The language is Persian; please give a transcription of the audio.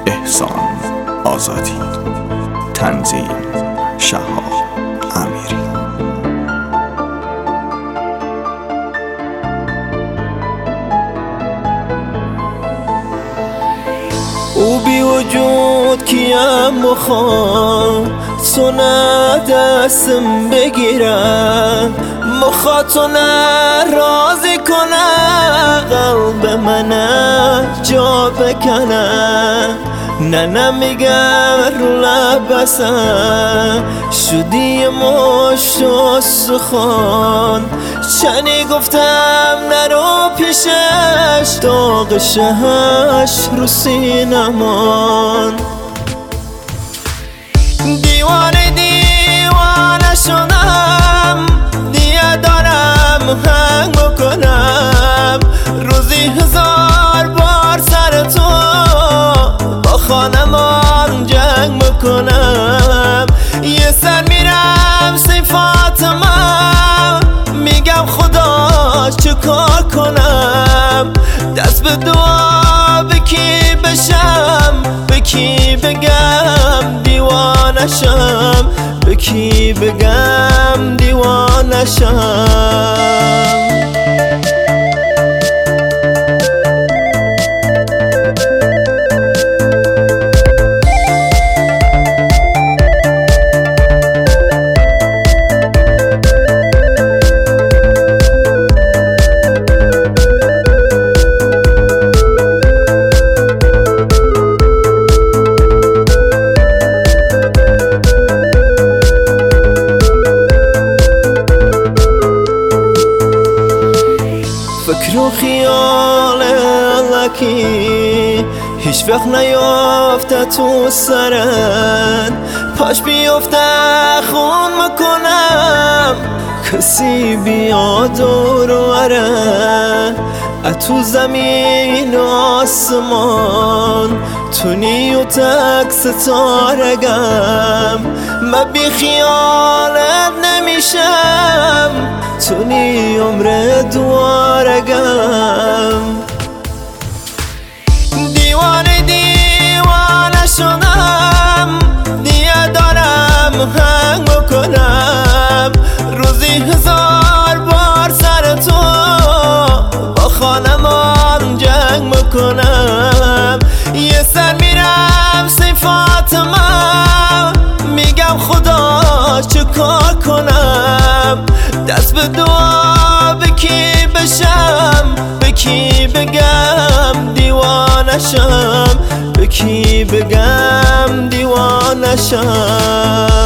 احسان آزادی. تنظیم شهاب امیری. او بی وجود کیم مخوام تو نه دستم بگیرم، مخاطو نه راضی کنه، قلب من جا بکنه. نه نمیگم رو لبسم شدی مشت و سخن، چنی گفتم نرو پیشش داغ شهش رو سینمان. دیوانه دیوانه شدم، دیگه دارم هنگ بکنم، روزی 1000 بار سر تو با خانمان جنگ بکنم. یه سر میرم صفاتم، میگم خدا چه کار کنم، دست به دعا به کی بشم، به کی بگم دیوانشم، به کی بگم دیوانشم. فکر و خیال لکی هیچ وقت نیافته تو سرن، پاش بیافته خون میکنم کسی بیاد و روره. تو زمین و آسمان تونی و تک ستارگم، من بی خیالت نمیشم، تونی عمر دوارگم. دیوانه دیوانه شدم، دیگه دارم هنگ بکنم، روزی 1000 بار سر تو با خانمان جنگ بکنم. یه سر میرم صفاتم، میگم خدا چه کار کنم، دست به دعا به کی بشم، به کی بگم دیوانشم، به کی بگم دیوانشم.